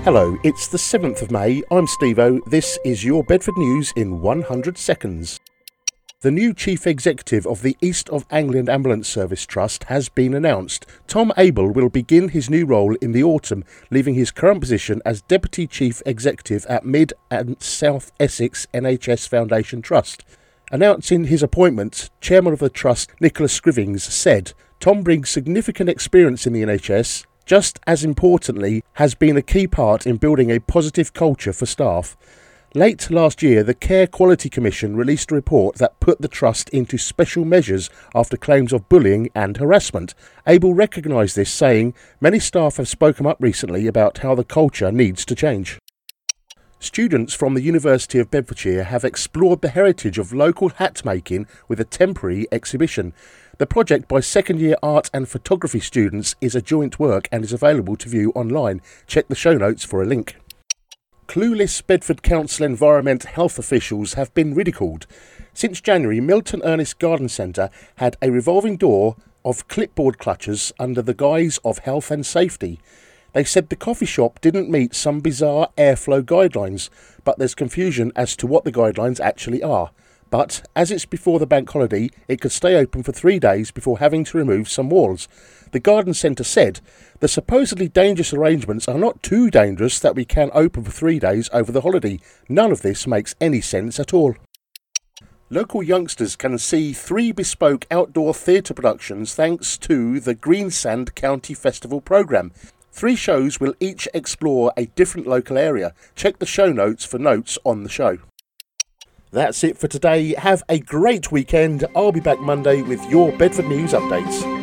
Hello, it's the 7th of May, I'm Steve-O, this is your Bedford News in 100 seconds. The new Chief Executive of the East of Anglia Ambulance Service Trust has been announced. Tom Abel will begin his new role in the autumn, leaving his current position as Deputy Chief Executive at Mid and South Essex NHS Foundation Trust. Announcing his appointment, Chairman of the Trust Nicholas Scrivings said, "Tom brings significant experience in the NHS, just as importantly has been a key part in building a positive culture for staff." Late last year, the Care Quality Commission released a report that put the Trust into special measures after claims of bullying and harassment. Abel recognised this, saying, "Many staff have spoken up recently about how the culture needs to change." Students from the University of Bedfordshire have explored the heritage of local hat making with a temporary exhibition. The project by second-year art and photography students is a joint work and is available to view online. Check the show notes for a link. Clueless Bedford Council Environment Health officials have been ridiculed. Since January, Milton Ernest Garden Centre had a revolving door of clipboard clutches under the guise of health and safety. They said the coffee shop didn't meet some bizarre airflow guidelines, but there's confusion as to what the guidelines actually are. But, as it's before the bank holiday, it could stay open for 3 days before having to remove some walls. The garden centre said, "The supposedly dangerous arrangements are not too dangerous that we can open for 3 days over the holiday. None of this makes any sense at all." Local youngsters can see 3 bespoke outdoor theatre productions thanks to the Greensand County Festival programme. 3 shows will each explore a different local area. Check the show notes for notes on the show. That's it for today. Have a great weekend. I'll be back Monday with your Bedford News updates.